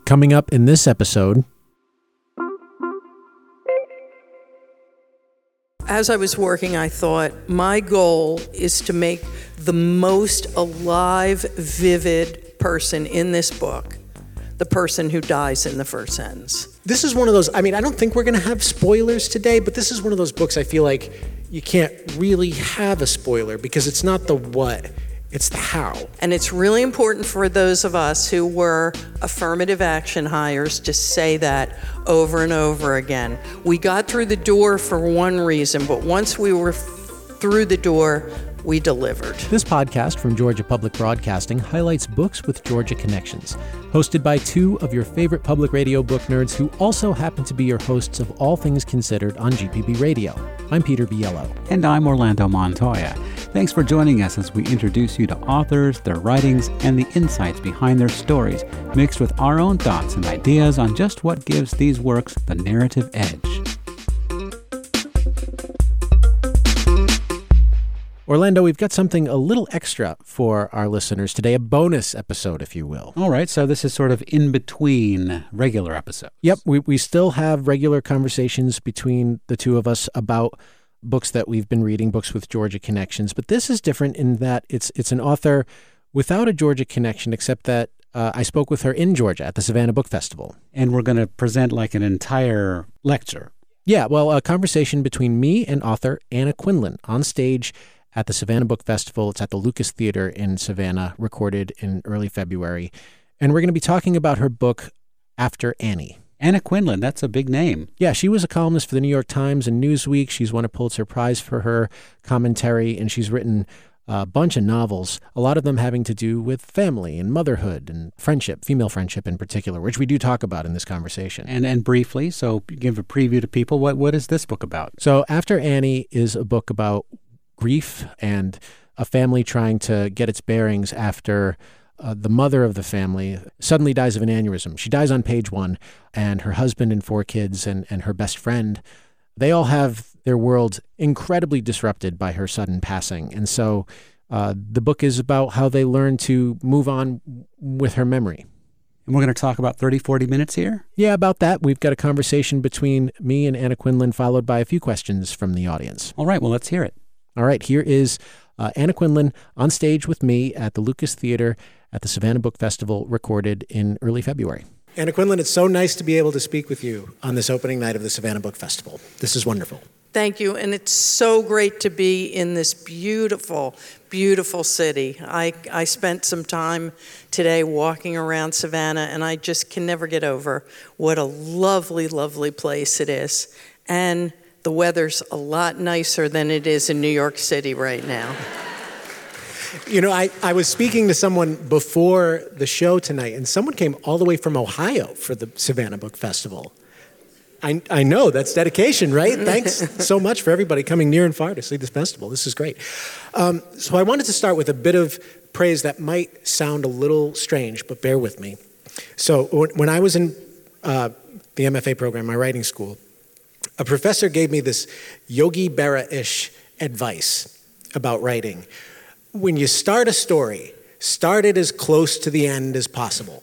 Coming up in this episode... As I was working, I thought, my goal is to make the most alive, vivid person in this book the person who dies in the first sentence. This is one of those, I don't think we're going to have spoilers today, but this is one of those books I feel like you can't really have a spoiler because it's not the what, it's the how. And it's really important for those of us who were affirmative action hires to say that over and over again. We got through the door for one reason, but once we were through the door, we delivered. This podcast from Georgia Public Broadcasting highlights books with Georgia connections, hosted by two of your favorite public radio book nerds who also happen to be your hosts of All Things Considered on GPB Radio. I'm Peter Biello. And I'm Orlando Montoya. Thanks for joining us as we introduce you to authors, their writings, and the insights behind their stories, mixed with our own thoughts and ideas on just what gives these works the narrative edge. Orlando, we've got something a little extra for our listeners today, a bonus episode, if you will. All right, so this is sort of in between regular episodes. Yep, we still have regular conversations between the two of us about books that we've been reading, books with Georgia connections, but this is different in that it's an author without a Georgia connection, except that I spoke with her in Georgia at the Savannah Book Festival. And we're going to present like an entire lecture. Yeah, well, a conversation between me and author Anna Quinlan on stage at the Savannah Book Festival. It's at the Lucas Theater in Savannah, recorded in early February. And we're going to be talking about her book, After Annie. Anna Quinlan, that's a big name. Yeah, she was a columnist for the New York Times and Newsweek. She's won a Pulitzer Prize for her commentary, and she's written a bunch of novels, a lot of them having to do with family and motherhood and friendship, female friendship in particular, which we do talk about in this conversation. And briefly, so give a preview to people, what is this book about? So After Annie is a book about grief and a family trying to get its bearings after the mother of the family suddenly dies of an aneurysm. She dies on page 1, and her husband and 4 kids and her best friend, they all have their worlds incredibly disrupted by her sudden passing. And so the book is about how they learn to move on with her memory. And we're going to talk about 30, 40 minutes here? Yeah, about that. We've got a conversation between me and Anna Quinlan, followed by a few questions from the audience. All right, well, let's hear it. All right, here is Anna Quinlan on stage with me at the Lucas Theater at the Savannah Book Festival, recorded in early February. Anna Quinlan, it's so nice to be able to speak with you on this opening night of the Savannah Book Festival. This is wonderful. Thank you, and it's so great to be in this beautiful, beautiful city. I spent some time today walking around Savannah, and I just can never get over what a lovely, lovely place it is. And the weather's a lot nicer than it is in New York City right now. You know, I was speaking to someone before the show tonight, and someone came all the way from Ohio for the Savannah Book Festival. I know, that's dedication, right? Thanks so much for everybody coming near and far to see this festival. This is great. So I wanted to start with a bit of praise that might sound a little strange, but bear with me. So when I was in the MFA program, my writing school, a professor gave me this Yogi Berra-ish advice about writing. When you start a story, start it as close to the end as possible.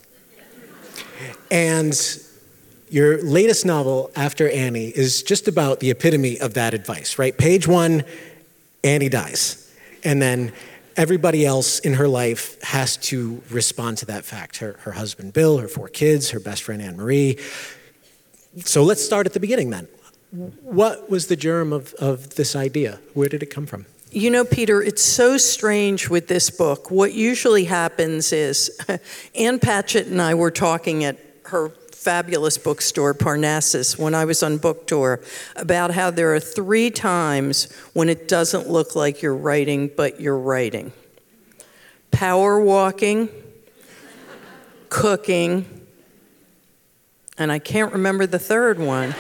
And your latest novel, After Annie, is just about the epitome of that advice, right? Page 1, Annie dies. And then everybody else in her life has to respond to that fact. Her husband, Bill, her 4 kids, her best friend, Anne Marie. So let's start at the beginning then. What was the germ of this idea? Where did it come from? You know, Peter, it's so strange with this book. What usually happens is Ann Patchett and I were talking at her fabulous bookstore, Parnassus, when I was on book tour, about how there are 3 times when it doesn't look like you're writing, but you're writing. Power walking, cooking, and I can't remember the third one.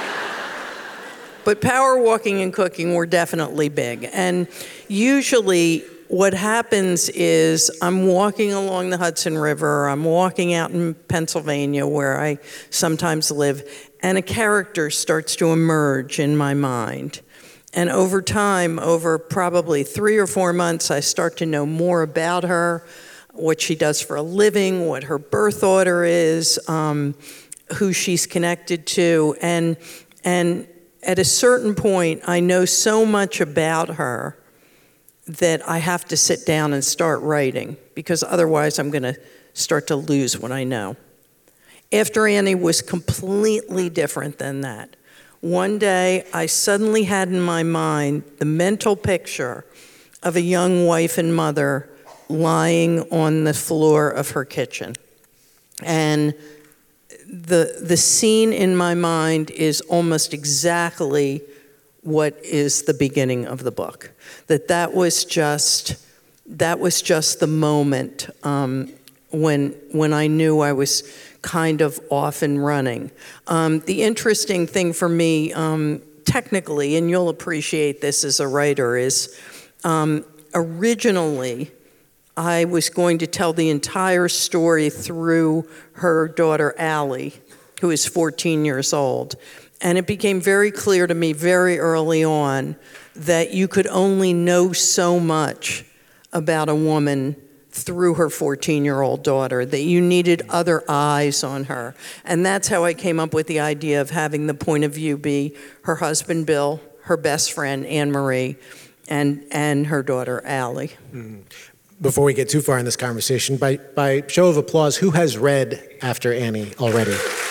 But power walking and cooking were definitely big. And usually what happens is I'm walking along the Hudson River, I'm walking out in Pennsylvania where I sometimes live, and a character starts to emerge in my mind. And over time, over probably 3 or 4 months, I start to know more about her, what she does for a living, what her birth order is, who she's connected to. And at a certain point, I know so much about her that I have to sit down and start writing, because otherwise I'm going to start to lose what I know. After Annie was completely different than that. One day, I suddenly had in my mind the mental picture of a young wife and mother lying on the floor of her kitchen. And the scene in my mind is almost exactly what is the beginning of the book. That was just the moment when I knew I was kind of off and running. The interesting thing for me, technically, and you'll appreciate this as a writer, is originally I was going to tell the entire story through her daughter, Allie, who is 14 years old. And it became very clear to me very early on that you could only know so much about a woman through her 14-year-old daughter, that you needed other eyes on her. And that's how I came up with the idea of having the point of view be her husband, Bill, her best friend, Anne Marie, and her daughter, Allie. Mm-hmm. Before we get too far in this conversation, by show of applause, who has read After Annie already?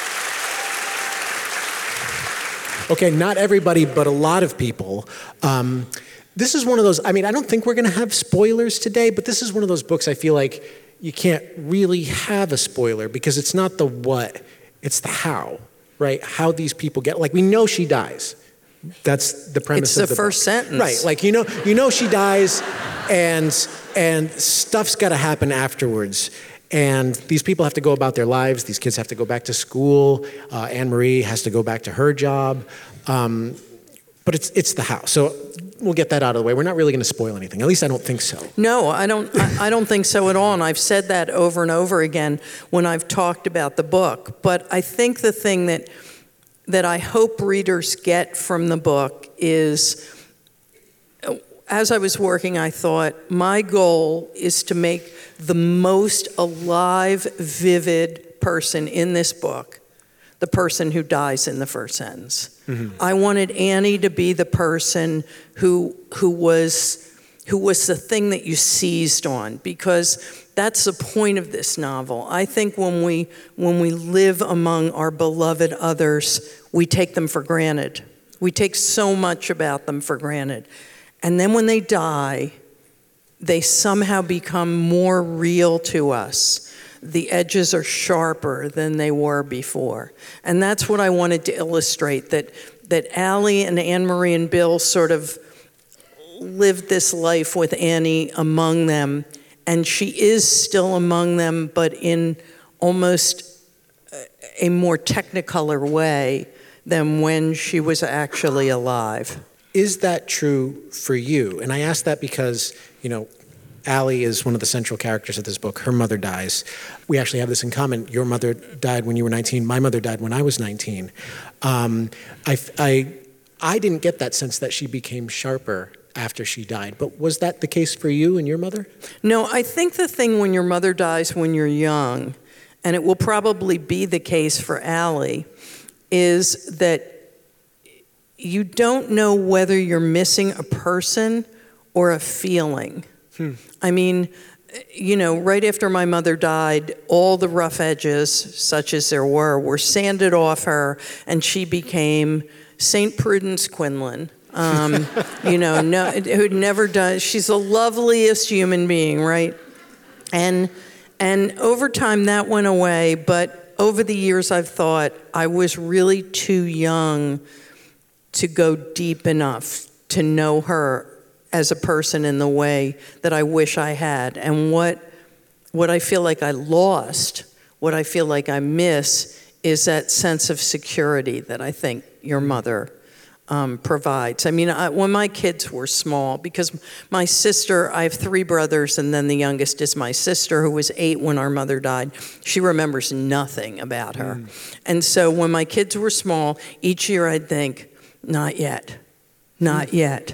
Okay, not everybody, but a lot of people. This is one of those, I don't think we're going to have spoilers today, but this is one of those books I feel like you can't really have a spoiler, because it's not the what, it's the how, right? How these people get, like, we know she dies. That's the premise of the book. It's the first sentence. Right, like, you know she dies, and stuff's got to happen afterwards. And these people have to go about their lives. These kids have to go back to school. Anne Marie has to go back to her job. But it's the how. So we'll get that out of the way. We're not really going to spoil anything. At least I don't think so. No, I don't think so at all. And I've said that over and over again when I've talked about the book. But I think the thing that I hope readers get from the book is, as I was working, I thought, my goal is to make the most alive, vivid person in this book the person who dies in the first sentence. Mm-hmm. I wanted Annie to be the person who was the thing that you seized on, because that's the point of this novel. I think when we live among our beloved others, we take them for granted. We take so much about them for granted. And then when they die, they somehow become more real to us. The edges are sharper than they were before. And that's what I wanted to illustrate, that Allie and Anne Marie and Bill sort of lived this life with Annie among them, and she is still among them, but in almost a more technicolor way than when she was actually alive. Is that true for you? And I ask that because, Allie is one of the central characters of this book. Her mother dies. We actually have this in common. Your mother died when you were 19. My mother died when I was 19. I didn't get that sense that she became sharper after she died. But was that the case for you and your mother? No, I think the thing when your mother dies when you're young, and it will probably be the case for Allie, is that you don't know whether you're missing a person or a feeling. Right after my mother died, all the rough edges, such as there were sanded off her, and she became St. Prudence Quinlan. Who'd never done. She's the loveliest human being, right? And over time that went away, but over the years I've thought I was really too young to go deep enough to know her as a person in the way that I wish I had. And what I feel like I lost, what I feel like I miss, is that sense of security that I think your mother provides. When my kids were small, because my sister, I have 3 brothers, and then the youngest is my sister, who was 8 when our mother died. She remembers nothing about her. And so when my kids were small, each year I'd think, not yet, not yet.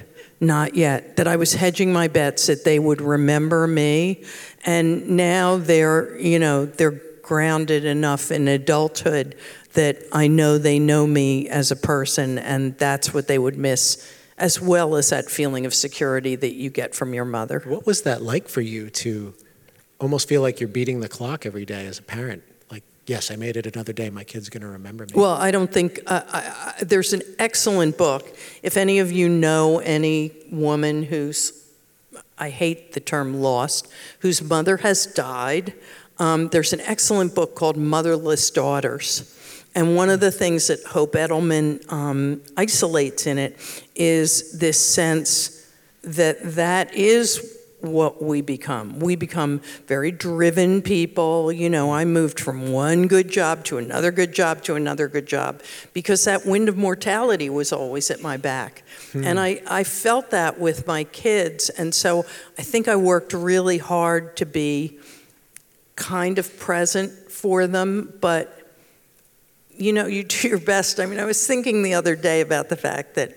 not yet. That I was hedging my bets that they would remember me. And now they're grounded enough in adulthood that I know they know me as a person, and that's what they would miss, as well as that feeling of security that you get from your mother. What was that like for you to almost feel like you're beating the clock every day as a parent? Like, yes, I made it another day. My kid's going to remember me. Well, I don't think there's an excellent book. If any of you know any woman who's, I hate the term lost, whose mother has died, there's an excellent book called Motherless Daughters. And one of the things that Hope Edelman isolates in it is this sense that is what we become. We become very driven people. I moved from one good job to another good job to another good job because that wind of mortality was always at my back. And I felt that with my kids. And so I think I worked really hard to be kind of present for them, but you do your best. I mean, I was thinking the other day about the fact that,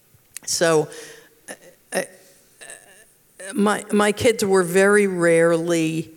my kids were very rarely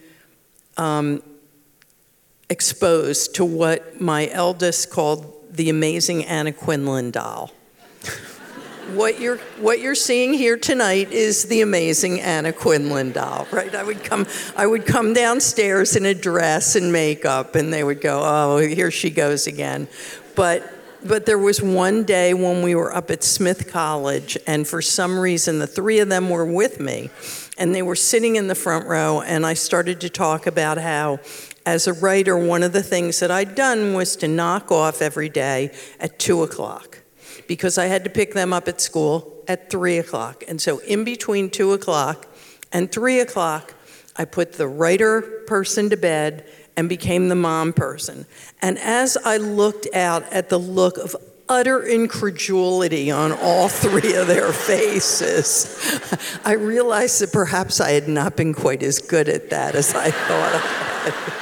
exposed to what my eldest called the amazing Anna Quinlan doll. What you're seeing here tonight is the amazing Anna Quinlan doll, right? I would come downstairs in a dress and makeup, and they would go, "Oh, here she goes again." But there was one day when we were up at Smith College, and for some reason the three of them were with me, and they were sitting in the front row, and I started to talk about how, as a writer, one of the things that I'd done was to knock off every day at 2 o'clock. Because I had to pick them up at school at 3 o'clock. And so in between 2 o'clock and 3 o'clock, I put the writer person to bed and became the mom person. And as I looked out at the look of utter incredulity on all three of their faces, I realized that perhaps I had not been quite as good at that as I thought I had.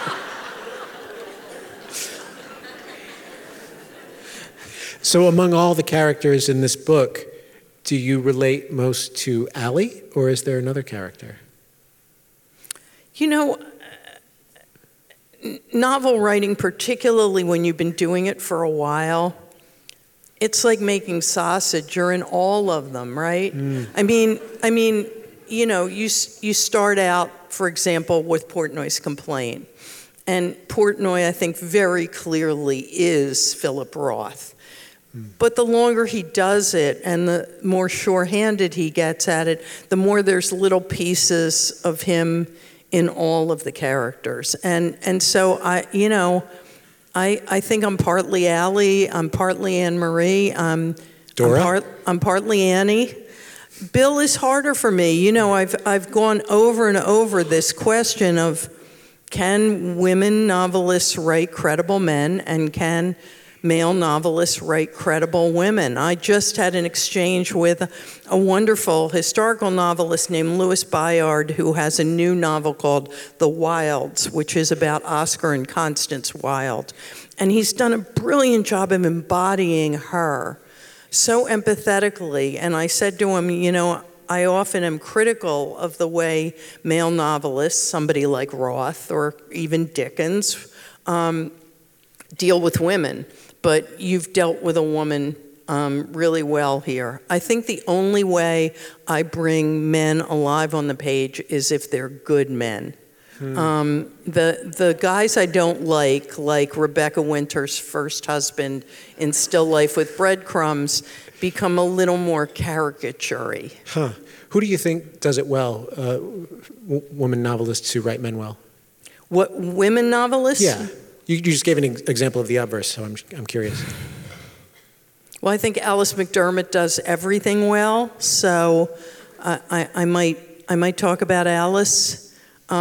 So among all the characters in this book, do you relate most to Allie, or is there another character? Novel writing, particularly when you've been doing it for a while, it's like making sausage. You're in all of them, right? I mean, you start out, for example, with Portnoy's complaint. And Portnoy, I think, very clearly is Philip Roth. But the longer he does it and the more sure-handed he gets at it, the more there's little pieces of him in all of the characters. And so I think I'm partly Allie, I'm partly Anne Marie, Dora? I'm partly Annie. Bill is harder for me. I've gone over and over this question of, can women novelists write credible men, and can male novelists write credible women? I just had an exchange with a wonderful historical novelist named Louis Bayard, who has a new novel called The Wilds, which is about Oscar and Constance Wilde. And he's done a brilliant job of embodying her so empathetically. And I said to him, I often am critical of the way male novelists, somebody like Roth or even Dickens, deal with women. But you've dealt with a woman really well here. I think the only way I bring men alive on the page is if they're good men. The guys I don't like Rebecca Winter's first husband in Still Life with Breadcrumbs, become a little more caricature-y. Who do you think does it well, women novelists who write men well? What, women novelists? Yeah. You just gave an example of the obverse, so I'm curious. Well, I think Alice McDermott does everything well, so I might talk about Alice.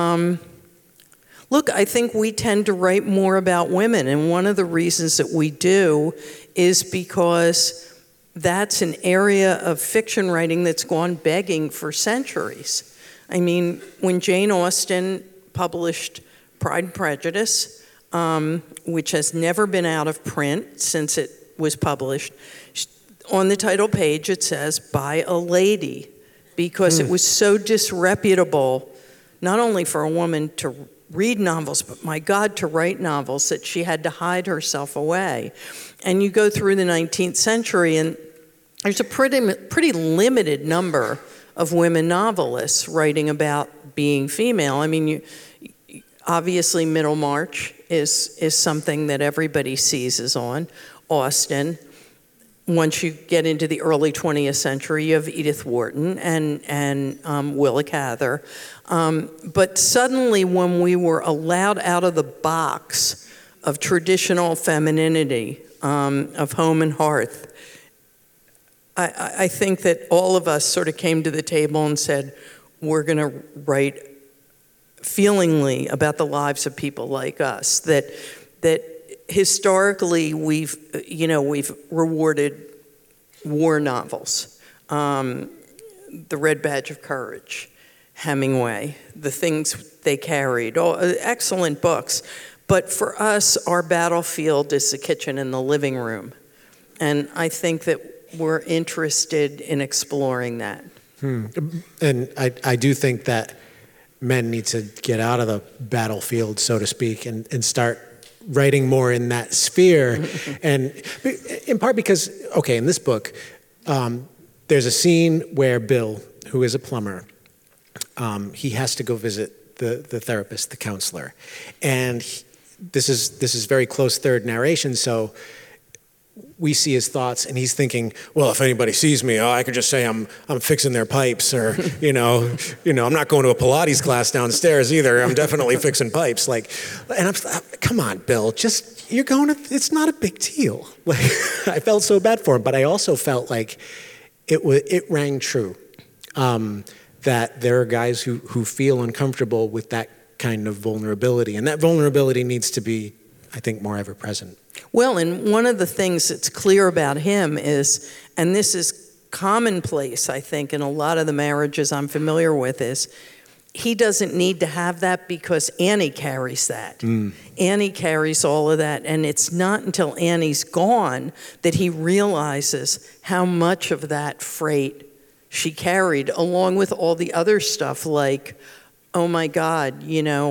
Look, I think we tend to write more about women, and one of the reasons that we do is because that's an area of fiction writing that's gone begging for centuries. I mean, when Jane Austen published Pride and Prejudice, which has never been out of print since it was published, on the title page it says, by a lady. because it was so disreputable, not only for a woman to read novels, but my God, to write novels, that she had to hide herself away. And you go through the 19th century, and there's a pretty limited number of women novelists writing about being female. I mean, obviously Middlemarch is something that everybody seizes on. Austen. Once you get into the early 20th century, you have Edith Wharton and Willa Cather. But suddenly, when we were allowed out of the box of traditional femininity, of home and hearth, I think that all of us sort of came to the table and said, we're going to write feelingly about the lives of people like us, that historically we've rewarded war novels, The Red Badge of Courage, Hemingway, The Things They Carried, all excellent books. But for us, our battlefield is the kitchen and the living room. And I think that we're interested in exploring that. And I do think that men need to get out of the battlefield, so to speak, and start writing more in that sphere. And in part because, okay, in this book, there's a scene where Bill, who is a plumber, he has to go visit the therapist, the counselor. And this is very close third narration, so we see his thoughts, and he's thinking, well, if anybody sees me, I could just say I'm fixing their pipes, or I'm not going to a Pilates class downstairs either. I'm definitely fixing pipes. And I'm come on, Bill, you're going to. It's not a big deal. I felt so bad for him, but I also felt like it rang true that there are guys who feel uncomfortable with that kind of vulnerability, and that vulnerability needs to be, I think, more ever present. Well, and one of the things that's clear about him is, and this is commonplace, I think, in a lot of the marriages I'm familiar with, is he doesn't need to have that because Annie carries that. Annie carries all of that, and it's not until Annie's gone that he realizes how much of that freight she carried, along with all the other stuff like, oh my God,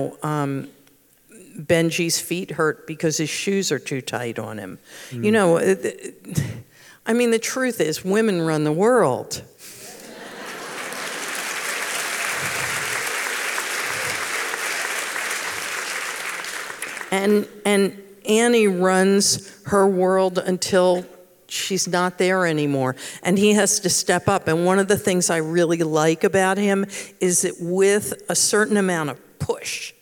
Benji's feet hurt because his shoes are too tight on him. I mean, the truth is, women run the world. And Annie runs her world until she's not there anymore. And he has to step up. And one of the things I really like about him is that with a certain amount of push,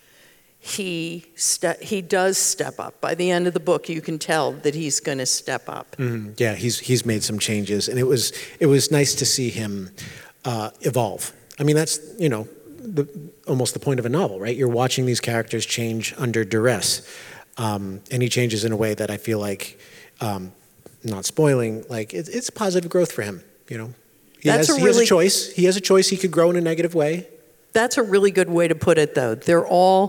he does step up. By the end of the book, you can tell that he's going to step up. Yeah, he's made some changes, and it was nice to see him evolve. I mean, that's almost the point of a novel, right? You're watching these characters change under duress, and he changes in a way that I feel like, not spoiling, like it's positive growth for him. He has a choice. He has a choice. He could grow in a negative way. That's a really good way to put it, though. They're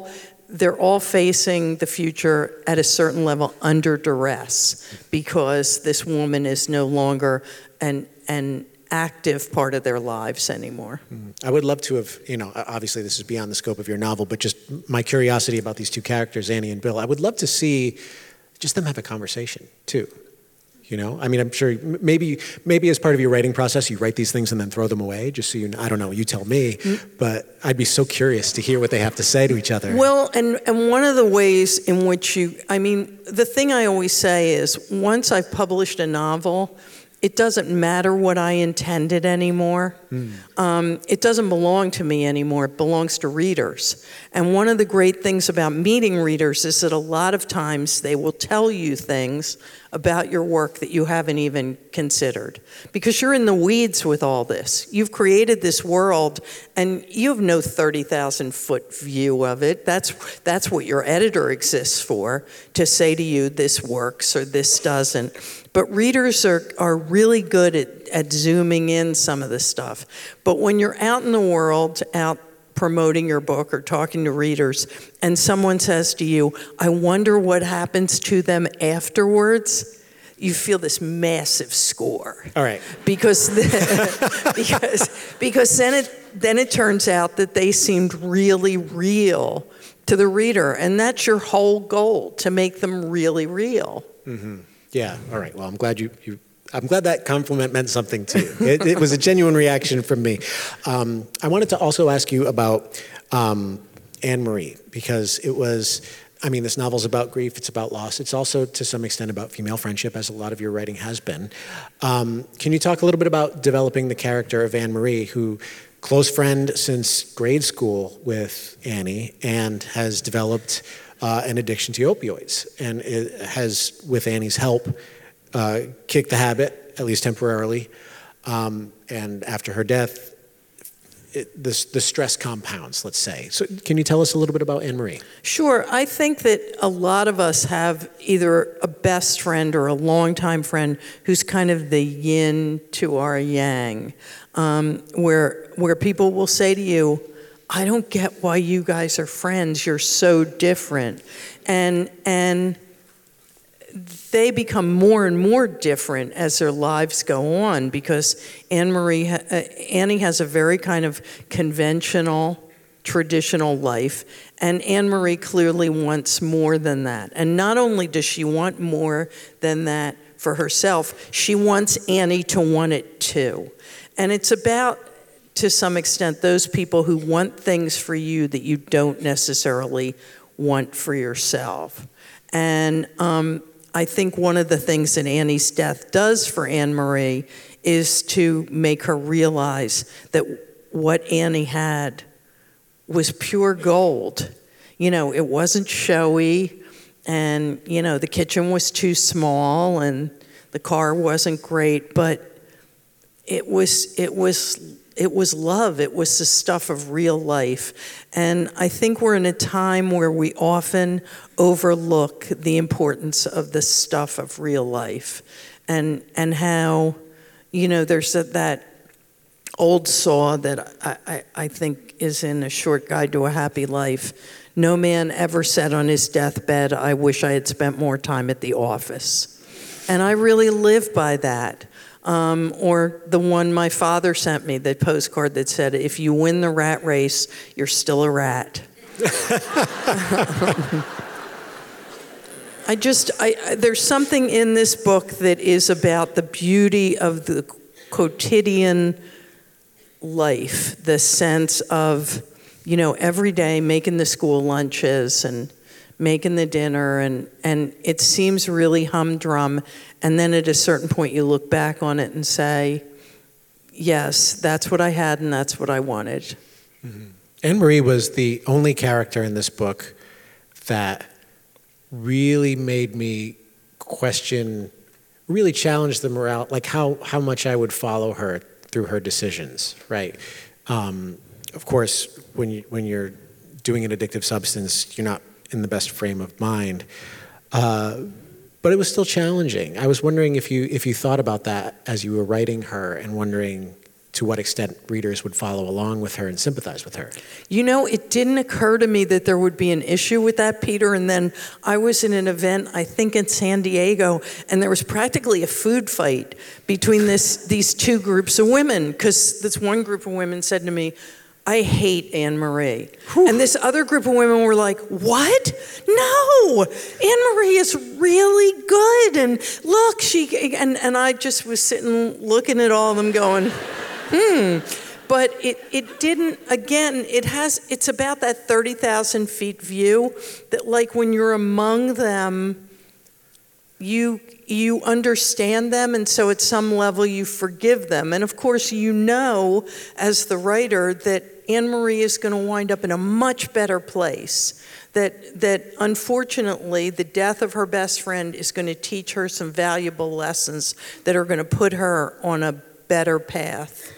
all facing the future at a certain level under duress because this woman is no longer an active part of their lives anymore. I would love to have, obviously this is beyond the scope of your novel, but just my curiosity about these two characters, Annie and Bill, I would love to see just them have a conversation too. I mean, I'm sure maybe as part of your writing process, you write these things and then throw them away, just so I don't know, you tell me, but I'd be so curious to hear what they have to say to each other. Well, and one of the ways in which the thing I always say is, once I've published a novel, it doesn't matter what I intended anymore. It doesn't belong to me anymore. It belongs to readers. And one of the great things about meeting readers is that a lot of times they will tell you things about your work that you haven't even considered. Because you're in the weeds with all this. You've created this world, and you have no 30,000-foot view of it. That's what your editor exists for, to say to you, this works or this doesn't. But readers are really good at zooming in some of the stuff. But when you're out in the world, out promoting your book or talking to readers, and someone says to you, I wonder what happens to them afterwards, you feel this massive score. All right. Because because then it turns out that they seemed really real to the reader, and that's your whole goal, to make them really real. Mm-hmm. Yeah. All right. Well, I'm glad I'm glad that compliment meant something to you. It was a genuine reaction from me. I wanted to also ask you about Anne-Marie, because this novel's about grief, it's about loss. It's also, to some extent, about female friendship, as a lot of your writing has been. Can you talk a little bit about developing the character of Anne-Marie, who close friend since grade school with Annie and has developed an addiction to opioids, and it has, with Annie's help, kicked the habit, at least temporarily, and after her death, the stress compounds, let's say. So can you tell us a little bit about Anne-Marie? Sure. I think that a lot of us have either a best friend or a longtime friend who's kind of the yin to our yang, where people will say to you, I don't get why you guys are friends. You're so different. And they become more and more different as their lives go on, because Annie has a very kind of conventional, traditional life, and Anne-Marie clearly wants more than that. And not only does she want more than that for herself, she wants Annie to want it too. And it's about, to some extent, those people who want things for you that you don't necessarily want for yourself. And I think one of the things that Annie's death does for Anne-Marie is to make her realize that what Annie had was pure gold. It wasn't showy, and, the kitchen was too small, and the car wasn't great, but it was love. It was the stuff of real life. And I think we're in a time where we often overlook the importance of the stuff of real life, and how, there's that old saw that I think is in A Short Guide to a Happy Life. No man ever said on his deathbed, I wish I had spent more time at the office. And I really live by that. Or the one my father sent me, the postcard that said, if you win the rat race, you're still a rat. There's something in this book that is about the beauty of the quotidian life, the sense of, every day making the school lunches and making the dinner, and it seems really humdrum. And then at a certain point, you look back on it and say, yes, that's what I had and that's what I wanted. Mm-hmm. Anne-Marie was the only character in this book that really made me really challenge the morale, like how much I would follow her through her decisions, right? Of course, when you're doing an addictive substance, you're not in the best frame of mind. But it was still challenging. I was wondering if you thought about that as you were writing her, and wondering to what extent readers would follow along with her and sympathize with her. It didn't occur to me that there would be an issue with that, Peter. And then I was in an event, I think in San Diego, and there was practically a food fight between these two groups of women, because this one group of women said to me, I hate Anne-Marie. And this other group of women were like, what? No, Anne-Marie is really good. And look, and I just was sitting looking at all of them going, But it didn't, again, it's about that 30,000 feet view that, like, when you're among them, you understand them, and so at some level you forgive them. And of course, as the writer, that Anne-Marie is going to wind up in a much better place. That unfortunately, the death of her best friend is going to teach her some valuable lessons that are going to put her on a better path.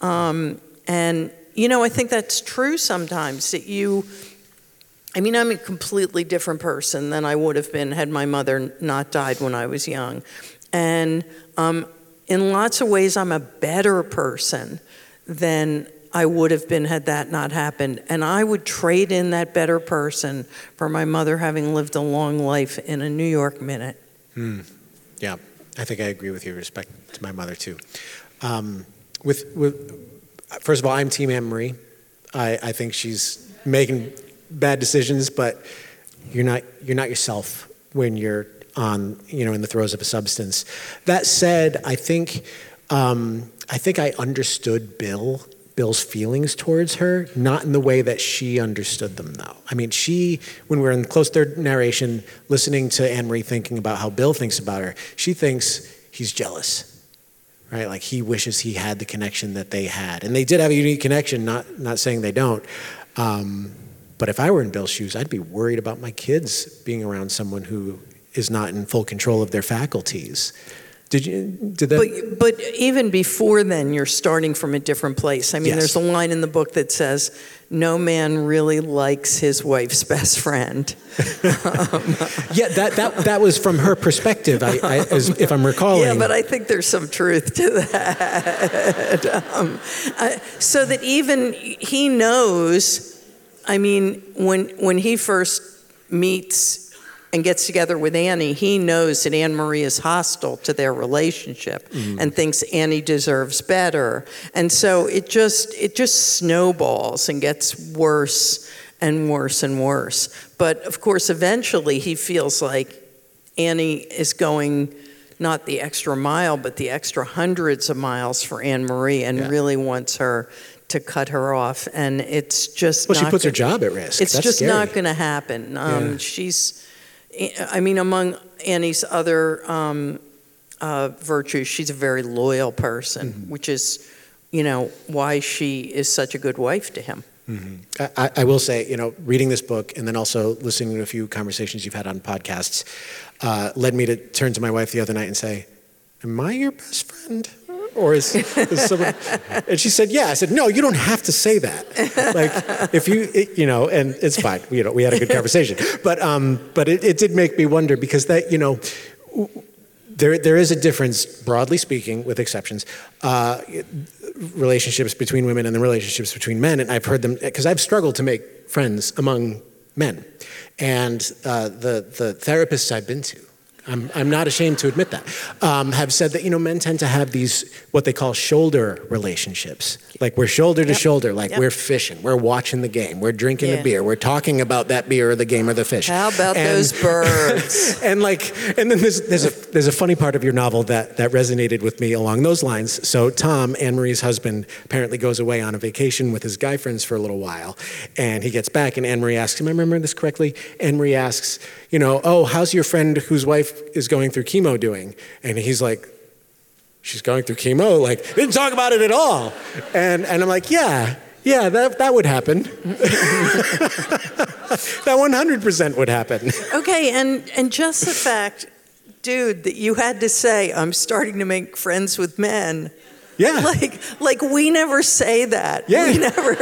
And I think that's true sometimes, that I'm a completely different person than I would have been had my mother not died when I was young. And in lots of ways, I'm a better person than I would have been had that not happened. And I would trade in that better person for my mother having lived a long life in a New York minute. Yeah. I think I agree with you with respect to my mother, too. First of all, I'm Team Anne Marie. I think she's making bad decisions, but you're not yourself when you're in the throes of a substance. That said, I think I understood Bill's feelings towards her, not in the way that she understood them, though. I mean, when we're in close third narration, listening to Anne Marie thinking about how Bill thinks about her, she thinks he's jealous. Right, like he wishes he had the connection that they had, and they did have a unique connection. Not saying they don't, but if I were in Bill's shoes, I'd be worried about my kids being around someone who is not in full control of their faculties. Did that? But even before then, you're starting from a different place. I mean, Yes. There's a line in the book that says, "No man really likes his wife's best friend." Yeah, that was from her perspective, if I'm recalling. Yeah, but I think there's some truth to that. So that even he knows, I mean, when he first meets and gets together with Annie, he knows that Anne Marie is hostile to their relationship and thinks Annie deserves better. And so it just snowballs and gets worse and worse and worse. But of course, eventually he feels like Annie is going not the extra mile, but the extra hundreds of miles for Anne Marie, and really wants her to cut her off. And it's just she puts her job at risk. It's That's just scary. not going to happen. Among Annie's other virtues, she's a very loyal person, which is, why she is such a good wife to him. I will say, reading this book and then also listening to a few conversations you've had on podcasts led me to turn to my wife the other night and say, "Am I your best friend? Or is someone?" And she said, "Yeah." I said, "No, you don't have to say that. Like, if and it's fine. We had a good conversation. But it did make me wonder, because that, there is a difference, broadly speaking, with exceptions, relationships between women and the relationships between men. And I've heard them, because I've struggled to make friends among men. And the therapists I've been to, I'm not ashamed to admit that, have said that, men tend to have these, what they call shoulder relationships. Like, we're shoulder to shoulder, like we're fishing, we're watching the game, we're drinking a beer, we're talking about that beer or the game or the fish. How about those birds? And then there's a funny part of your novel that resonated with me along those lines. So Tom, Anne Marie's husband, apparently goes away on a vacation with his guy friends for a little while, and he gets back, and Anne Marie asks him, I remember this correctly, Anne Marie asks, "Oh, how's your friend whose wife is going through chemo doing?" And he's like, "She's going through chemo? Like, didn't talk about it at all." And I'm like, yeah, that would happen. That 100% would happen. Okay, and just the fact, dude, that you had to say, "I'm starting to make friends with men." Yeah. Like we never say that. Yeah. We never.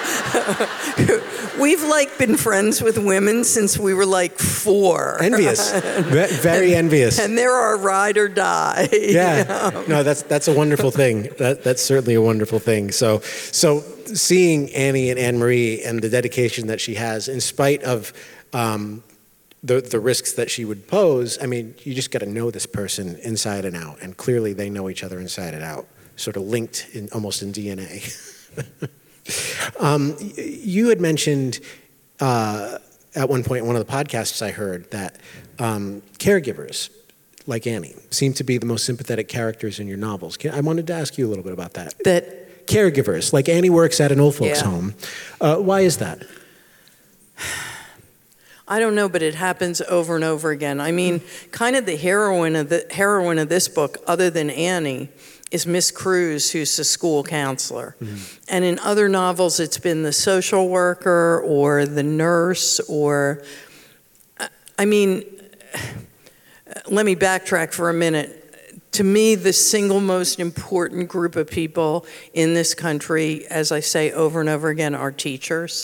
We've been friends with women since we were 4. Envious. Very envious. And they're our ride or die. Yeah. No, that's a wonderful thing. That's certainly a wonderful thing. So seeing Annie and Anne Marie and the dedication that she has, in spite of the risks that she would pose, I mean, you just got to know this person inside and out, and clearly they know each other inside and out, sort of linked almost in DNA. You had mentioned at one point in one of the podcasts I heard that caregivers like Annie seem to be the most sympathetic characters in your novels. I wanted to ask you a little bit about that. That Caregivers, like Annie works at an old folks home. Why is that? I don't know, but it happens over and over again. I mean, kind of the heroine of this book, other than Annie, is Miss Cruz, who's a school counselor. And in other novels, it's been the social worker or the nurse or, let me backtrack for a minute. To me, the single most important group of people in this country, as I say over and over again, are teachers.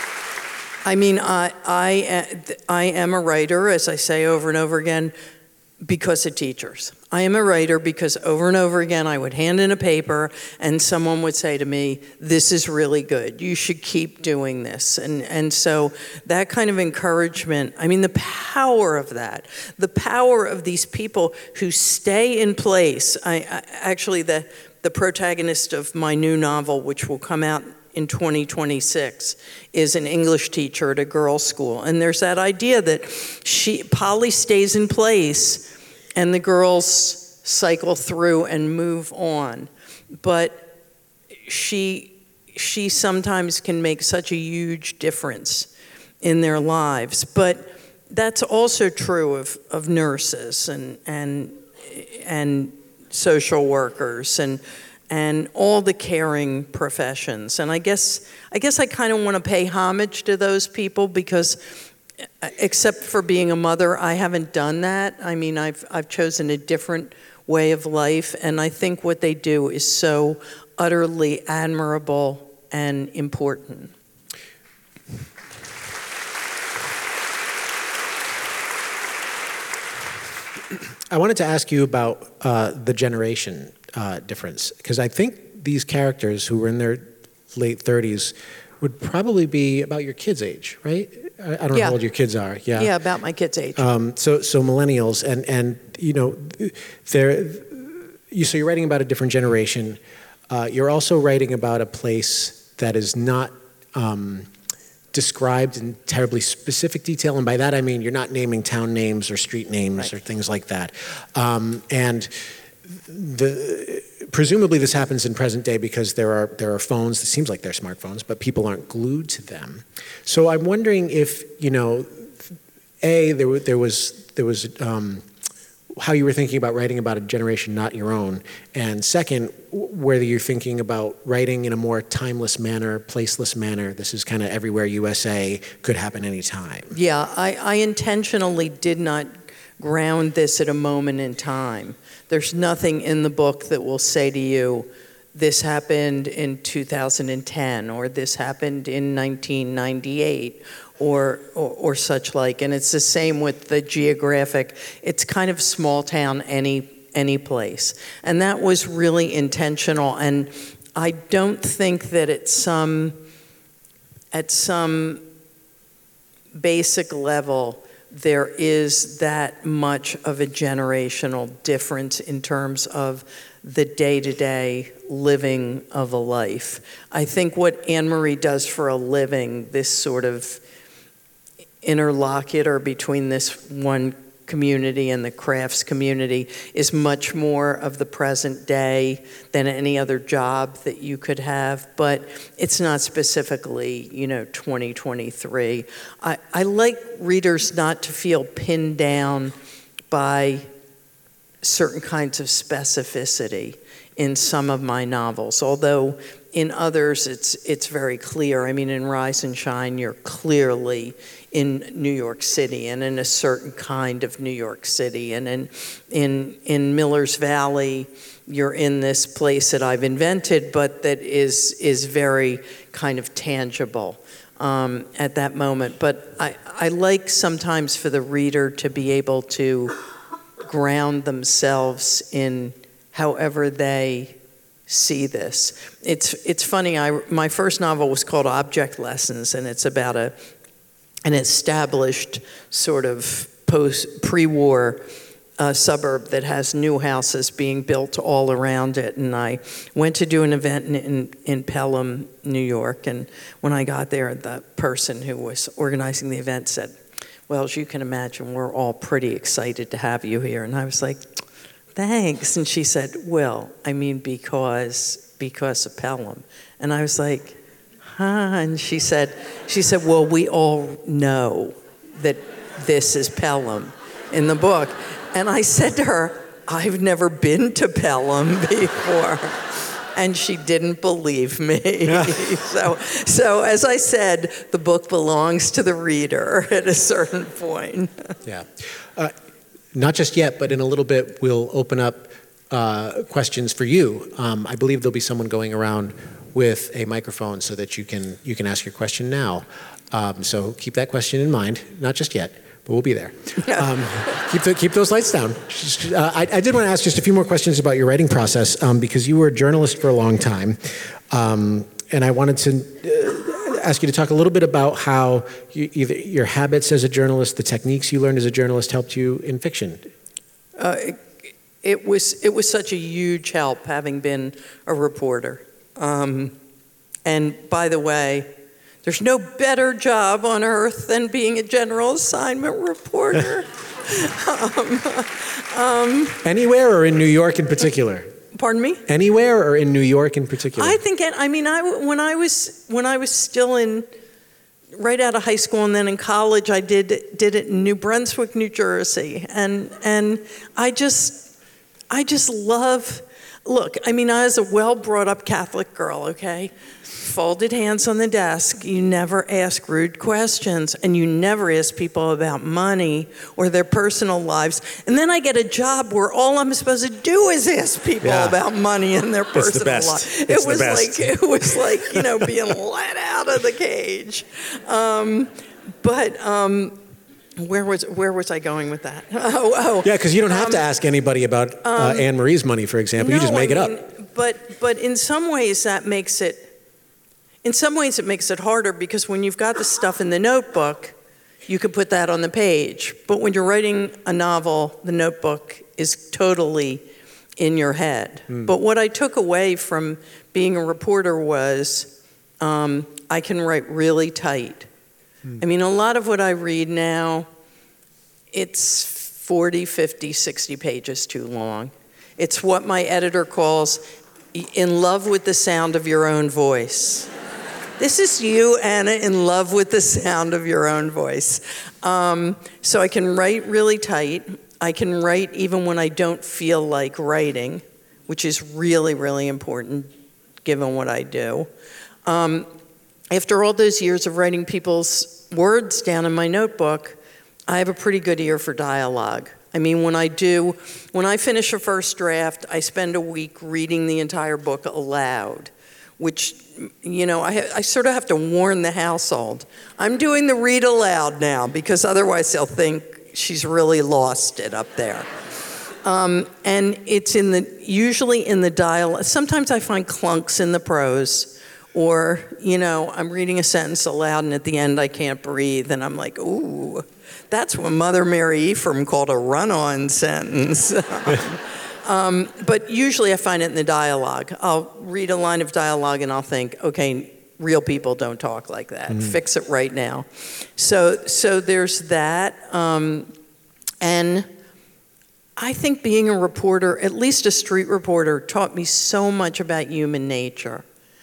I am a writer, as I say over and over again, because of teachers. I am a writer because over and over again I would hand in a paper and someone would say to me, this is really good, you should keep doing this. And so that kind of encouragement, I mean, the power of that, the power of these people who stay in place. Actually, the protagonist of my new novel, which will come out in 2026, is an English teacher at a girls' school. And there's that idea that Polly stays in place and the girls cycle through and move on. But she sometimes can make such a huge difference in their lives. But that's also true of nurses and social workers and all the caring professions. And I guess I kind of want to pay homage to those people because, except for being a mother, I haven't done that. I mean, I've chosen a different way of life, and I think what they do is so utterly admirable and important. I wanted to ask you about the generation difference, because I think these characters who were in their late 30s would probably be about your kids' age, right? I don't know how old your kids are. Yeah. Yeah, about my kids' age. So millennials, and you know, so you're writing about a different generation. You're also writing about a place that is not described in terribly specific detail, and by that I mean you're not naming town names or street names or things like that. And presumably this happens in present day because there are phones. It seems like they're smartphones, but people aren't glued to them. So I'm wondering if, you know, there was how you were thinking about writing about a generation not your own, and second, whether you're thinking about writing in a more timeless manner, placeless manner. This is kind of everywhere USA, could happen anytime. Yeah, I intentionally did not ground this at a moment in time. There's nothing in the book that will say to you, this happened in 2010, or this happened in 1998, or such like. And it's the same with the geographic. It's kind of small town, any place. And that was really intentional. And I don't think that at some basic level, there is that much of a generational difference in terms of the day-to-day living of a life. I think what Anne-Marie does for a living, this sort of interlocutor between this one community and the crafts community, is much more of the present day than any other job that you could have, but it's not specifically, 2023. I like readers not to feel pinned down by certain kinds of specificity in some of my novels, although in others it's very clear. I mean, in Rise and Shine, you're clearly in New York City and in a certain kind of New York City. And in Miller's Valley, you're in this place that I've invented, but that is very kind of tangible at that moment. But I like sometimes for the reader to be able to ground themselves in however they see this. It's funny, my first novel was called Object Lessons, and it's about an established sort of pre-war suburb that has new houses being built all around it. And I went to do an event in Pelham, New York, and when I got there, the person who was organizing the event said, "Well, as you can imagine, we're all pretty excited to have you here." And I was like, "Thanks." And she said, "Well, I mean, because of Pelham." And I was like, "Huh?" And she said, "Well, we all know that this is Pelham in the book." And I said to her, "I've never been to Pelham before." And she didn't believe me. So as I said, the book belongs to the reader at a certain point. Yeah. Not just yet, but in a little bit, we'll open up questions for you. I believe there'll be someone going around with a microphone so that you can ask your question now. So keep that question in mind, not just yet, but we'll be there. Keep those lights down. I did want to ask just a few more questions about your writing process, because you were a journalist for a long time, and I wanted to ask you to talk a little bit about how your habits as a journalist, the techniques you learned as a journalist, helped you in fiction. It was such a huge help having been a reporter. And by the way, there's no better job on earth than being a general assignment reporter. Anywhere or in New York in particular? Pardon me? Anywhere or in New York in particular? I think, when I was still right out of high school and then in college, I did it in New Brunswick, New Jersey, and I just love. Look, I was a well-brought-up Catholic girl, okay? Folded hands on the desk. You never ask rude questions, and you never ask people about money or their personal lives. And then I get a job where all I'm supposed to do is ask people about money and their personal lives. It was like being let out of the cage. Where was I going with that? Yeah, because you don't have to ask anybody about Anne Marie's money, for example. You just make it up. But in some ways it makes it harder, because when you've got the stuff in the notebook, you can put that on the page. But when you're writing a novel, the notebook is totally in your head. But what I took away from being a reporter was I can write really tight. A lot of what I read now, it's 40, 50, 60 pages too long. It's what my editor calls in love with the sound of your own voice. This is you, Anna, in love with the sound of your own voice. So I can write really tight. I can write even when I don't feel like writing, which is really, really important given what I do. After all those years of writing people's words down in my notebook, I have a pretty good ear for dialogue. When I finish a first draft, I spend a week reading the entire book aloud, which, I sort of have to warn the household. I'm doing the read aloud now, because otherwise they'll think she's really lost it up there. And it's usually in the dialogue. Sometimes I find clunks in the prose. Or, I'm reading a sentence aloud and at the end I can't breathe, and I'm like, ooh, that's what Mother Mary Ephraim called a run-on sentence. But usually I find it in the dialogue. I'll read a line of dialogue and I'll think, okay, real people don't talk like that. Fix it right now. So there's that. And I think being a reporter, at least a street reporter, taught me so much about human nature.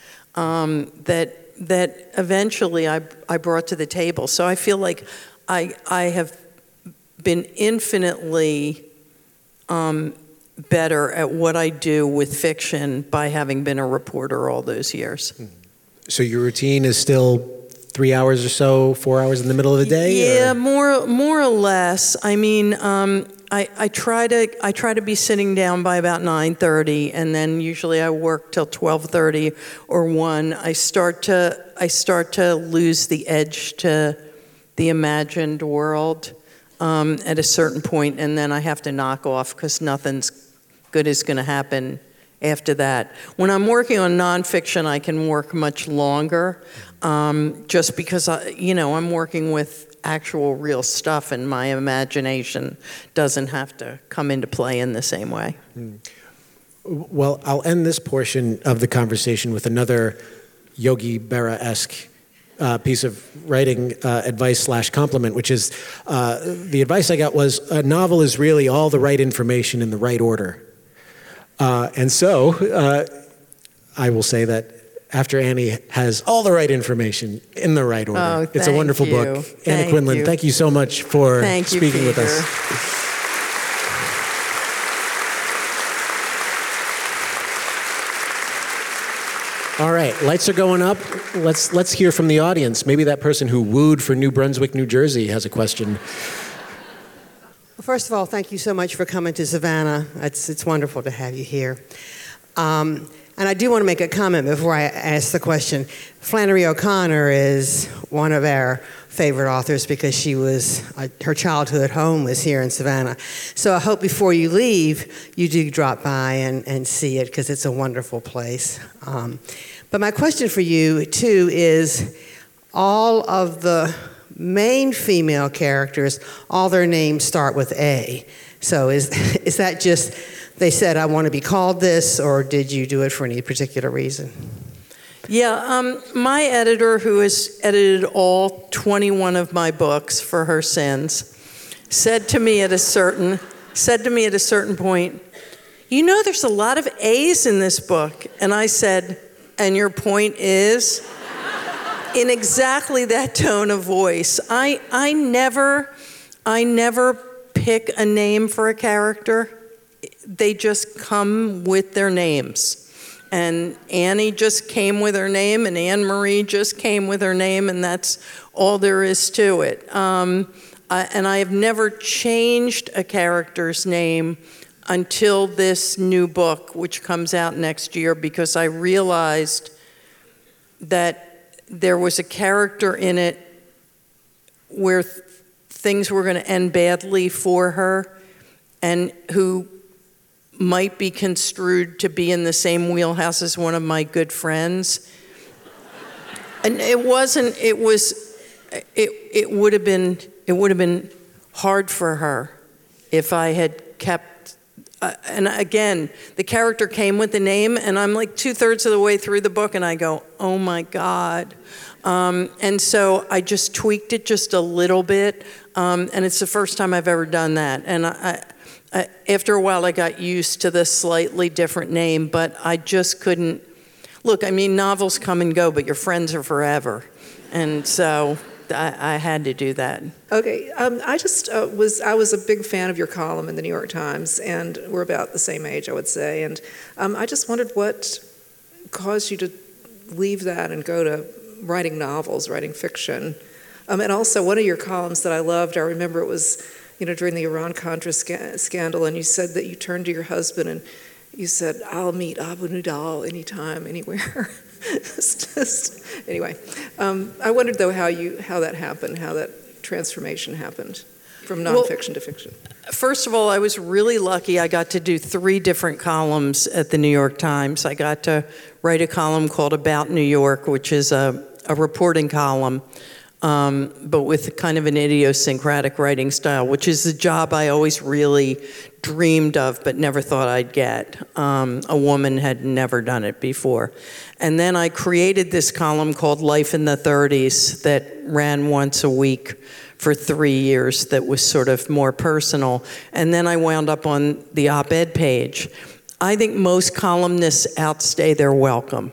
That eventually I brought to the table. So I feel like I have been infinitely better at what I do with fiction by having been a reporter all those years. So your routine is still 3 hours or so, 4 hours in the middle of the day? Yeah, more or less. I try to be sitting down by about 9:30, and then usually I work till 12:30 or 1. I start to lose the edge to the imagined world at a certain point, and then I have to knock off because nothing's good is going to happen after that. When I'm working on nonfiction, I can work much longer, just because I'm working with actual real stuff, and my imagination doesn't have to come into play in the same way. Well, I'll end this portion of the conversation with another Yogi Berra-esque piece of writing advice/compliment, which is the advice I got was a novel is really all the right information in the right order. And so I will say that after Annie has all the right information in the right order. It's a wonderful book. Anna Quindlen, thank you so much for speaking with us. All right, lights are going up. Let's hear from the audience. Maybe that person who wooed for New Brunswick, New Jersey has a question. Well, first of all, thank you so much for coming to Savannah. It's wonderful to have you here. And I do want to make a comment before I ask the question. Flannery O'Connor is one of our favorite authors because she was, her childhood home was here in Savannah. So I hope before you leave, you do drop by and see it because it's a wonderful place. But my question for you, too, is all of the main female characters, all their names start with A. So is that just, they said, I want to be called this, or did you do it for any particular reason? Yeah, my editor, who has edited all 21 of my books for her sins, said to me at a certain point, you know, there's a lot of A's in this book. And I said, and your point is? In exactly that tone of voice. I never pick a name for a character. They just come with their names. And Annie just came with her name, and Anne Marie just came with her name, and that's all there is to it. And I have never changed a character's name until this new book, which comes out next year, because I realized that there was a character in it where things were going to end badly for her, and who might be construed to be in the same wheelhouse as one of my good friends. And it would have been hard for her if I had kept, and again, the character came with the name, and I'm like 2/3 of the way through the book, and I go, oh my God. And so I just tweaked it just a little bit, and it's the first time I've ever done that. And after a while, I got used to the slightly different name, but I just couldn't. Look, I mean, novels come and go, but your friends are forever. And so I had to do that. Okay, I just I was a big fan of your column in the New York Times, and we're about the same age, I would say. And I just wondered what caused you to leave that and go to writing novels, writing fiction. And also, one of your columns that I loved, I remember it was, you know, during the Iran-Contra scandal, and you said that you turned to your husband and you said, I'll meet Abu Nidal anytime, anywhere. Anyway, I wondered, though, how that happened, how that transformation happened from nonfiction to fiction. First of all, I was really lucky. I got to do 3 different columns at the New York Times. I got to write a column called About New York, which is a reporting column, but with kind of an idiosyncratic writing style, which is the job I always really dreamed of but never thought I'd get. A woman had never done it before. And then I created this column called Life in the 30s that ran once a week for 3 years, that was sort of more personal. And then I wound up on the op-ed page. I think most columnists outstay their welcome.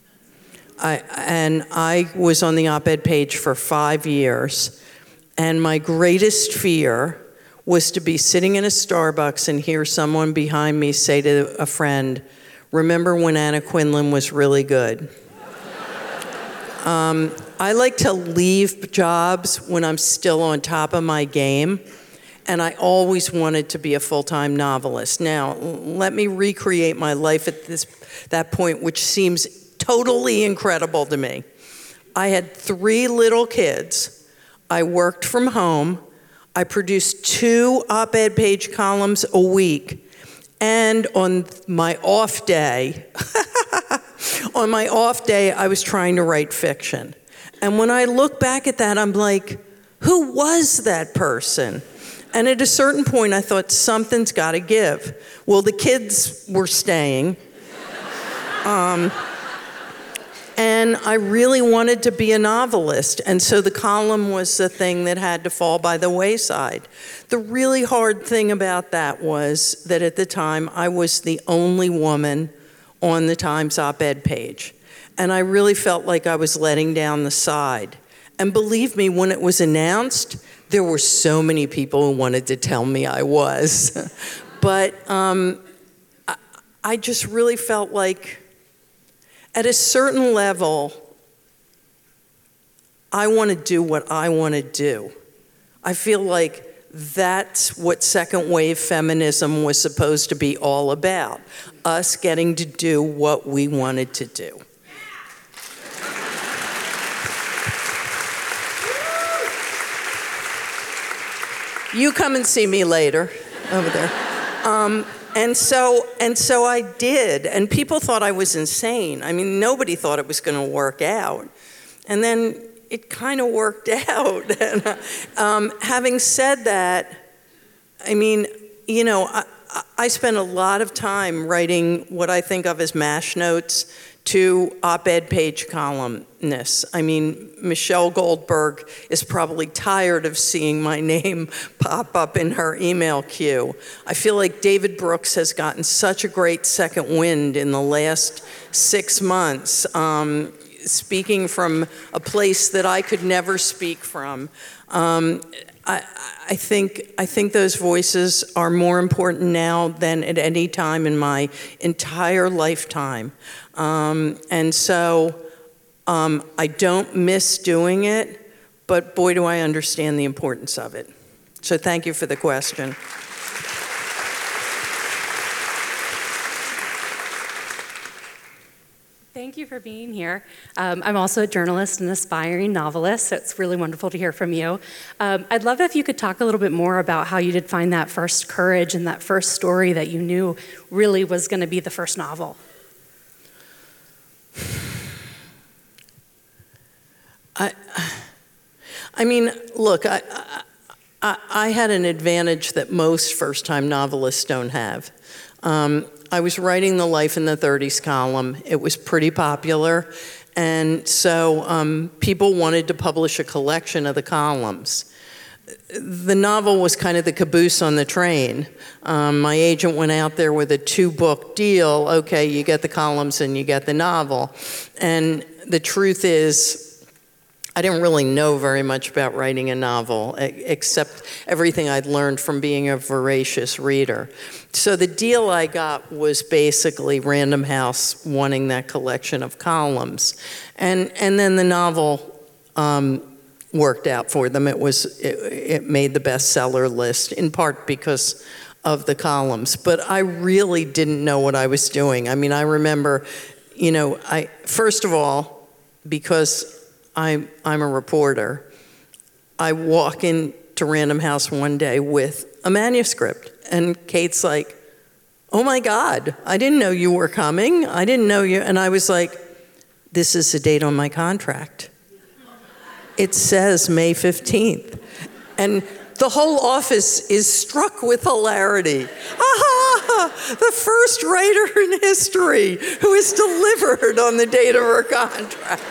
I was on the op-ed page for 5 years, and my greatest fear was to be sitting in a Starbucks and hear someone behind me say to a friend, remember when Anna Quindlen was really good? I like to leave jobs when I'm still on top of my game, and I always wanted to be a full-time novelist. Now, let me recreate my life at that point, which seems totally incredible to me. I had 3 little kids. I worked from home. I produced 2 op-ed page columns a week. And on my off day, I was trying to write fiction. And when I look back at that, I'm like, who was that person? And at a certain point, I thought, something's got to give. Well, the kids were staying. And I really wanted to be a novelist. And so the column was the thing that had to fall by the wayside. The really hard thing about that was that at the time, I was the only woman on the Times op-ed page. And I really felt like I was letting down the side. And believe me, when it was announced, there were so many people who wanted to tell me I was. But I just really felt like, at a certain level, I want to do what I want to do. I feel like that's what second wave feminism was supposed to be all about, us getting to do what we wanted to do. You come and see me later over there. And so I did, and people thought I was insane. I mean, nobody thought it was going to work out. And then it kind of worked out. And, having said that, I mean, you know, I spent a lot of time writing what I think of as MASH notes to op-ed page columnists. I mean, Michelle Goldberg is probably tired of seeing my name pop up in her email queue. I feel like David Brooks has gotten such a great second wind in the last 6 months, speaking from a place that I could never speak from. I think those voices are more important now than at any time in my entire lifetime. And so I don't miss doing it, but boy, do I understand the importance of it. So thank you for the question. Thank you for being here. I'm also a journalist and aspiring novelist, so it's really wonderful to hear from you. I'd love if you could talk a little bit more about how you did find that first courage and that first story that you knew really was going to be the first novel. I mean, look, I had an advantage that most first-time novelists don't have. I was writing the Life in the 30s column. It was pretty popular, and so people wanted to publish a collection of the columns. The novel was kind of the caboose on the train. My agent went out there with a 2-book deal. Okay, you get the columns and you get the novel. And the truth is, I didn't really know very much about writing a novel, except everything I'd learned from being a voracious reader. So the deal I got was basically Random House wanting that collection of columns. And then the novel worked out for them. It made the bestseller list, in part because of the columns. But I really didn't know what I was doing. I mean, I remember, you know, first of all, because I'm a reporter, I walk into Random House one day with a manuscript, and Kate's like, "Oh my God, I didn't know you were coming. I didn't know you." And I was like, "This is the date on my contract. It says May 15th. And the whole office is struck with hilarity. Aha! The first writer in history who is delivered on the date of her contract.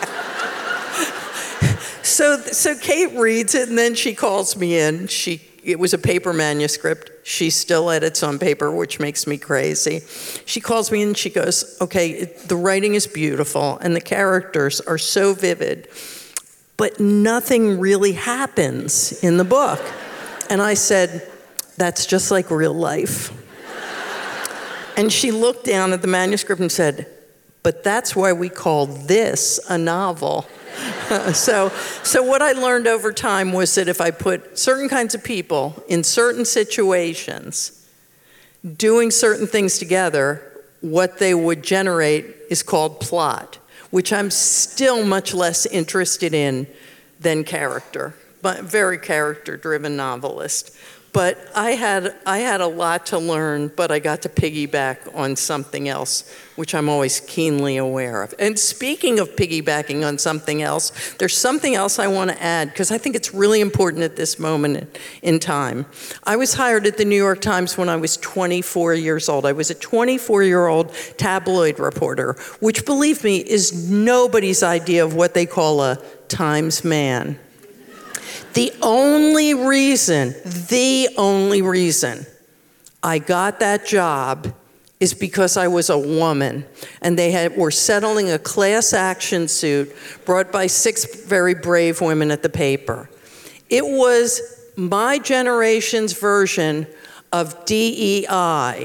So Kate reads it, and then she calls me in. It was a paper manuscript. She still edits on paper, which makes me crazy. She calls me in and she goes, "Okay, the writing is beautiful and the characters are so vivid, but nothing really happens in the book." And I said, "That's just like real life." And she looked down at the manuscript and said, "But that's why we call this a novel." So what I learned over time was that if I put certain kinds of people in certain situations, doing certain things together, what they would generate is called plot, which I'm still much less interested in than character, but very character-driven novelist. But I had a lot to learn, but I got to piggyback on something else, which I'm always keenly aware of. And speaking of piggybacking on something else, there's something else I want to add, because I think it's really important at this moment in time. I was hired at the New York Times when I was 24 years old. I was a 24-year-old tabloid reporter, which, believe me, is nobody's idea of what they call a Times man. The only reason I got that job is because I was a woman, and they were settling a class action suit brought by 6 very brave women at the paper. It was my generation's version of DEI.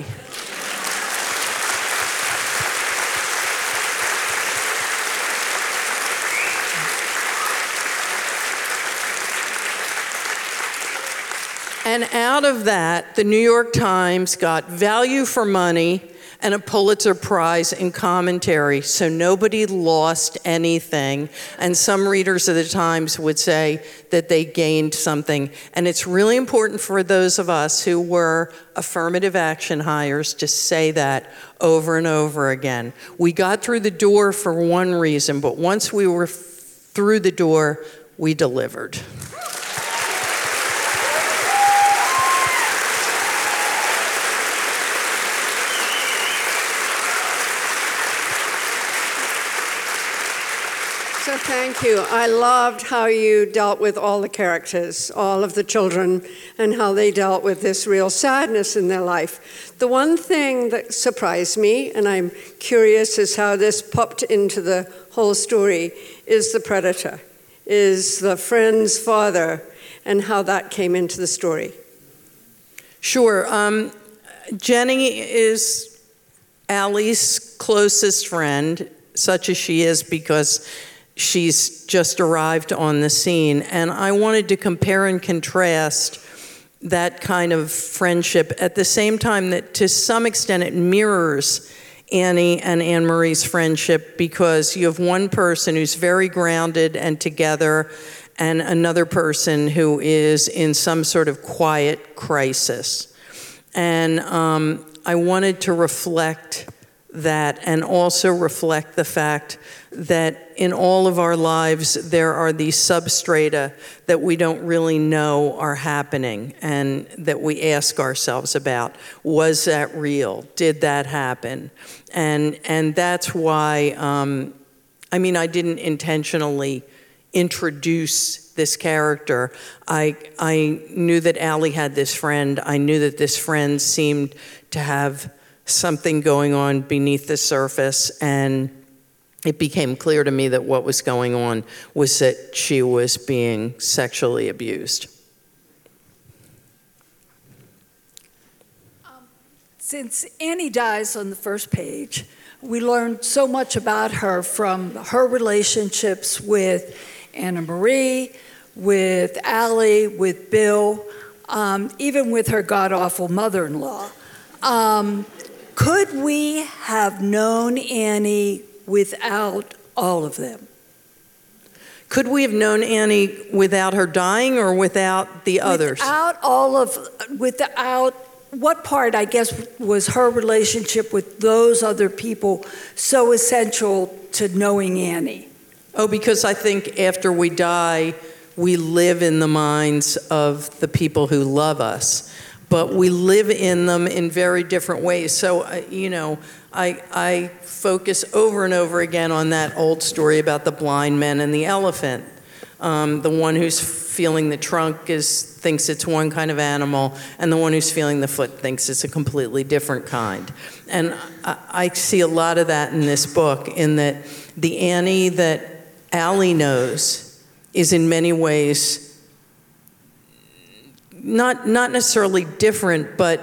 And out of that, the New York Times got value for money and a Pulitzer Prize in commentary, so nobody lost anything. And some readers of the Times would say that they gained something. And it's really important for those of us who were affirmative action hires to say that over and over again. We got through the door for one reason, but once we were through the door, we delivered. So thank you. I loved how you dealt with all the characters, all of the children, and how they dealt with this real sadness in their life. The one thing that surprised me, and I'm curious as how this popped into the whole story, is the predator, is the friend's father, and how that came into the story. Sure. Jenny is Allie's closest friend, such as she is because she's just arrived on the scene. And I wanted to compare and contrast that kind of friendship at the same time that to some extent it mirrors Annie and Anne Marie's friendship, because you have one person who's very grounded and together and another person who is in some sort of quiet crisis. And I wanted to reflect that and also reflect the fact that in all of our lives there are these substrata that we don't really know are happening and that we ask ourselves about. Was that real? Did that happen? And that's why, I mean, I didn't intentionally introduce this character. I knew that Allie had this friend. I knew that this friend seemed to have something going on beneath the surface, and it became clear to me that what was going on was that she was being sexually abused. Since Annie dies on the first page, we learned so much about her from her relationships with Anna Marie, with Allie, with Bill, even with her god-awful mother-in-law. Could we have known Annie without all of them? Could we have known Annie without her dying or without the others? Without what part, I guess, was her relationship with those other people so essential to knowing Annie? Oh, because I think after we die, we live in the minds of the people who love us. But we live in them in very different ways. So, you know, I focus over and over again on that old story about the blind men and the elephant. The one who's feeling the trunk thinks it's one kind of animal, and the one who's feeling the foot thinks it's a completely different kind. And I see a lot of that in this book, in that the Annie that Allie knows is in many ways not necessarily different, but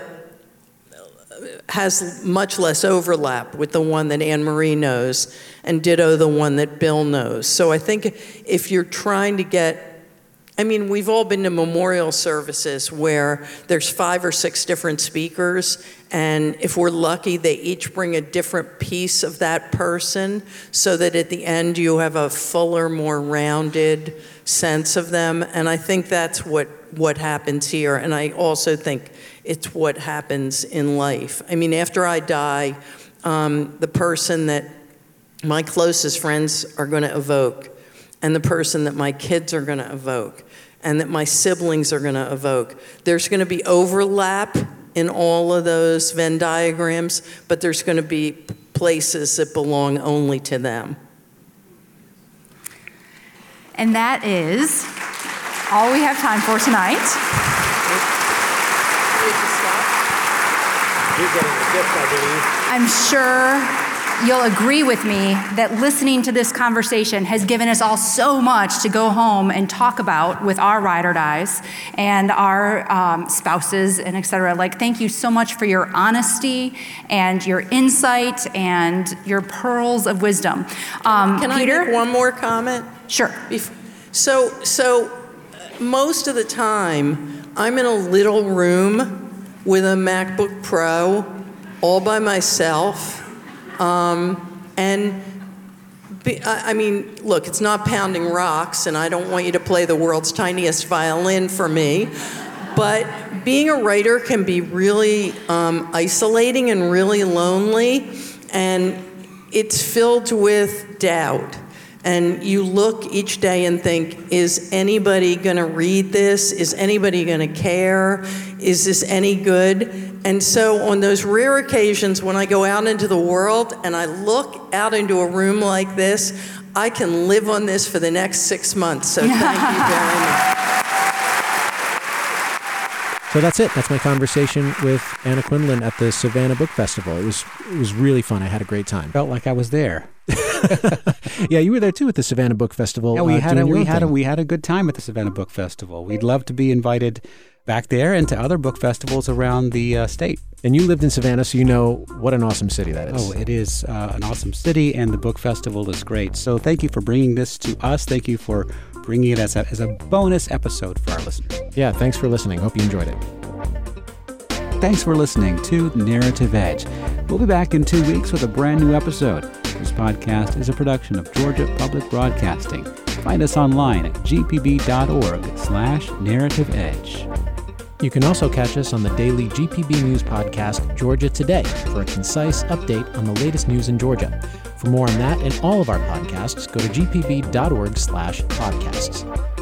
has much less overlap with the one that Anne Marie knows, and ditto the one that Bill knows. So I think if you're trying to get, I mean, we've all been to memorial services where there's 5 or 6 different speakers, and if we're lucky, they each bring a different piece of that person, so that at the end you have a fuller, more rounded sense of them. And I think that's what happens here. And I also think it's what happens in life. I mean, after I die, the person that my closest friends are going to evoke, and the person that my kids are going to evoke, and that my siblings are going to evoke, there's going to be overlap in all of those Venn diagrams, but there's going to be places that belong only to them. And that is all we have time for tonight. You're getting a gift, I believe. I'm sure you'll agree with me that listening to this conversation has given us all so much to go home and talk about with our ride or dies and our spouses and et cetera. Like, thank you so much for your honesty and your insight and your pearls of wisdom. Can Peter? I make one more comment? Sure. So most of the time, I'm in a little room with a MacBook Pro all by myself. I mean, look, it's not pounding rocks, and I don't want you to play the world's tiniest violin for me, but being a writer can be really isolating and really lonely, and it's filled with doubt. And you look each day and think, is anybody going to read this? Is anybody going to care? Is this any good? And so on those rare occasions when I go out into the world and I look out into a room like this, I can live on this for the next 6 months. So thank you very much. So that's it. That's my conversation with Anna Quindlen at the Savannah Book Festival. It was really fun. I had a great time. Felt like I was there. Yeah, you were there too at the Savannah Book Festival. Yeah, we had a good time at the Savannah Book Festival. We'd love to be invited back there and to other book festivals around the state. And you lived in Savannah, so you know what an awesome city that is. Oh, it is an awesome city, and the book festival is great. So thank you for bringing this to us. Thank you for bringing it as a bonus episode for our listeners. Yeah, thanks for listening. Hope you enjoyed it. Thanks for listening to Narrative Edge. We'll be back in 2 weeks with a brand new episode. This podcast is a production of Georgia Public Broadcasting. Find us online at gpb.org/narrativeedge. You can also catch us on the daily GPB News podcast, Georgia Today, for a concise update on the latest news in Georgia. For more on that and all of our podcasts, go to gpb.org/podcasts.